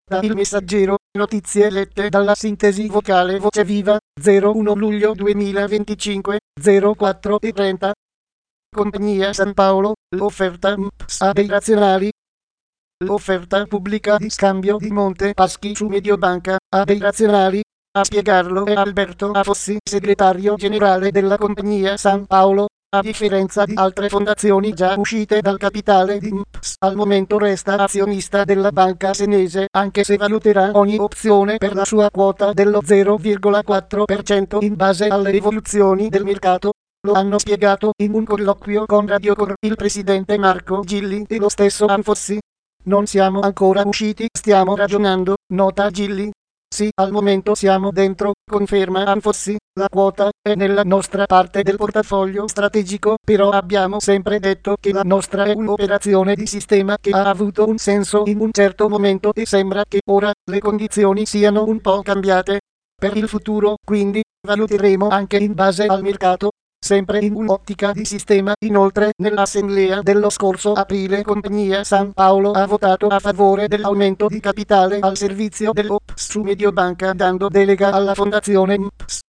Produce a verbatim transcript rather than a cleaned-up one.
Da Il Messaggero, notizie lette dalla sintesi vocale Voce Viva, zero uno luglio duemilaventicinque, zero quattro e trenta. Compagnia San Paolo, l'offerta M P S a dei razionali. L'offerta pubblica di scambio di Monte Paschi su Mediobanca a dei razionali. A spiegarlo è Alberto Afossi, segretario generale della Compagnia San Paolo. A differenza di altre fondazioni già uscite dal capitale di M P S, al momento resta azionista della banca senese, anche se valuterà ogni opzione per la sua quota dello zero virgola quattro per cento in base alle evoluzioni del mercato. Lo hanno spiegato in un colloquio con Radio Cor il presidente Marco Gilli e lo stesso Anfossi. Non siamo ancora usciti, stiamo ragionando, nota Gilli. Sì, al momento siamo dentro, conferma Anfossi, la quota è nella nostra parte del portafoglio strategico, però abbiamo sempre detto che la nostra è un'operazione di sistema che ha avuto un senso in un certo momento e sembra che ora le condizioni siano un po' cambiate. Per il futuro, quindi, valuteremo anche in base al mercato, sempre in un'ottica di sistema. Inoltre, nell'assemblea dello scorso aprile Compagnia San Paolo ha votato a favore dell'aumento di capitale al servizio dell'O P S su Mediobanca, dando delega alla fondazione M P S